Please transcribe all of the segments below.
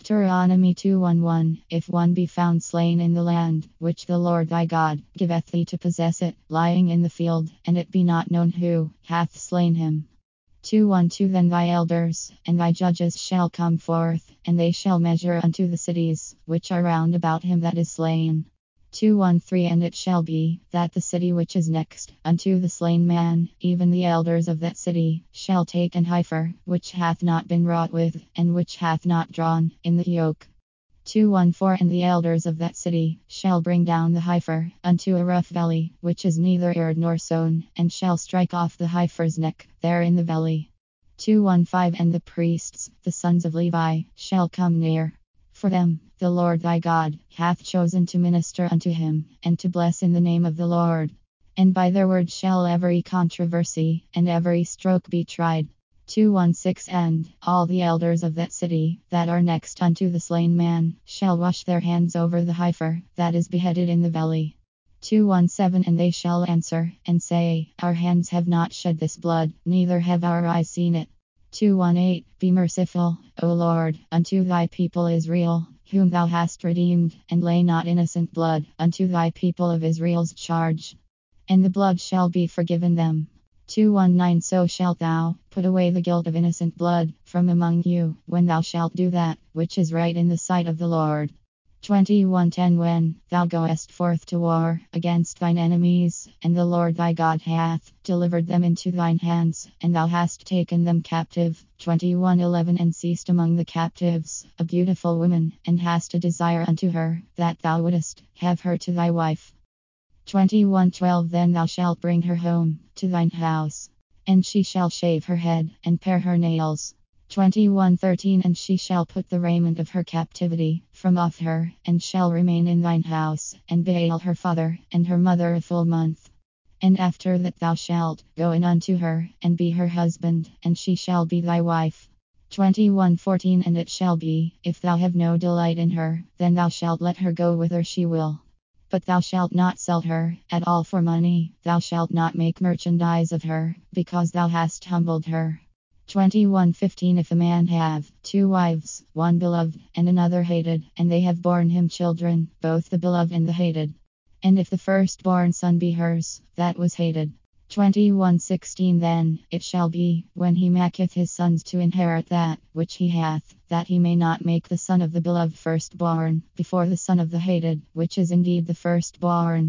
Deuteronomy 2:11 If one be found slain in the land, which the Lord thy God giveth thee to possess it, lying in the field, and it be not known who hath slain him. 2:12 Then thy elders and thy judges shall come forth, and they shall measure unto the cities which are round about him that is slain. 2:13 And it shall be that the city which is next unto the slain man, even the elders of that city, shall take an heifer, which hath not been wrought with, and which hath not drawn in the yoke. 2:14 And the elders of that city shall bring down the heifer unto a rough valley, which is neither eared nor sown, and shall strike off the heifer's neck there in the valley. 2:15 And the priests, the sons of Levi, shall come near. For them the Lord thy God hath chosen to minister unto him, and to bless in the name of the Lord. And by their word shall every controversy and every stroke be tried. 2:16 And all the elders of that city that are next unto the slain man shall wash their hands over the heifer that is beheaded in the valley. 2:17 And they shall answer and say, Our hands have not shed this blood, neither have our eyes seen it. 2:18 Be merciful, O Lord, unto thy people Israel, whom thou hast redeemed, and lay not innocent blood unto thy people of Israel's charge. And the blood shall be forgiven them. 2:19 So shalt thou put away the guilt of innocent blood from among you, when thou shalt do that which is right in the sight of the Lord. 21:10 When thou goest forth to war against thine enemies, and the Lord thy God hath delivered them into thine hands, and thou hast taken them captive. 21:11 And seest among the captives a beautiful woman, and hast a desire unto her, that thou wouldest have her to thy wife. 21:12 Then thou shalt bring her home to thine house, and she shall shave her head, and pare her nails. 21:13 And she shall put the raiment of her captivity from off her, and shall remain in thine house, and bewail her father and her mother a full month. And after that thou shalt go in unto her, and be her husband, and she shall be thy wife. 21:14 And it shall be, if thou have no delight in her, then thou shalt let her go whither she will. But thou shalt not sell her at all for money, thou shalt not make merchandise of her, because thou hast humbled her. 21:15 If a man have two wives, one beloved and another hated, and they have borne him children, both the beloved and the hated. And if the firstborn son be hers, that was hated. 21:16 Then it shall be, when he maketh his sons to inherit that which he hath, that he may not make the son of the beloved firstborn before the son of the hated, which is indeed the firstborn.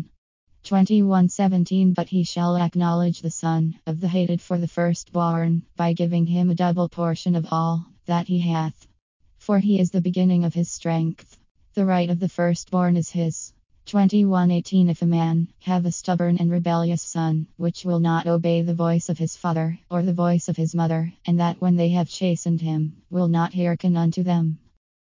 21:17 But he shall acknowledge the son of the hated for the firstborn, by giving him a double portion of all that he hath. For he is the beginning of his strength. The right of the firstborn is his. 21:18 If a man have a stubborn and rebellious son, which will not obey the voice of his father, or the voice of his mother, and that when they have chastened him, will not hearken unto them.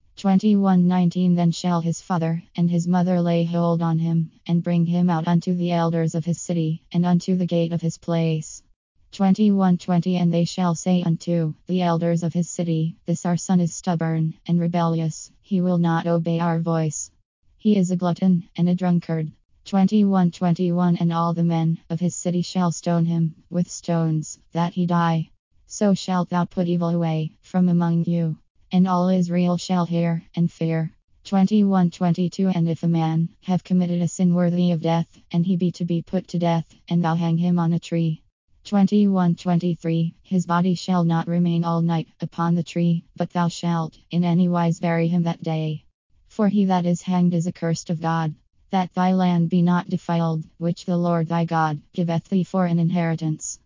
21:19 Then shall his father and his mother lay hold on him, and bring him out unto the elders of his city, and unto the gate of his place. 21:20 And they shall say unto the elders of his city, This our son is stubborn and rebellious, he will not obey our voice. He is a glutton and a drunkard. 21:21 And all the men of his city shall stone him with stones, that he die. So shalt thou put evil away from among you, and all Israel shall hear and fear. 21:22 And if a man have committed a sin worthy of death, and he be to be put to death, and thou hang him on a tree. 21:23 His body shall not remain all night upon the tree, but thou shalt in any wise bury him that day. For he that is hanged is accursed of God. That thy land be not defiled, which the Lord thy God giveth thee for an inheritance.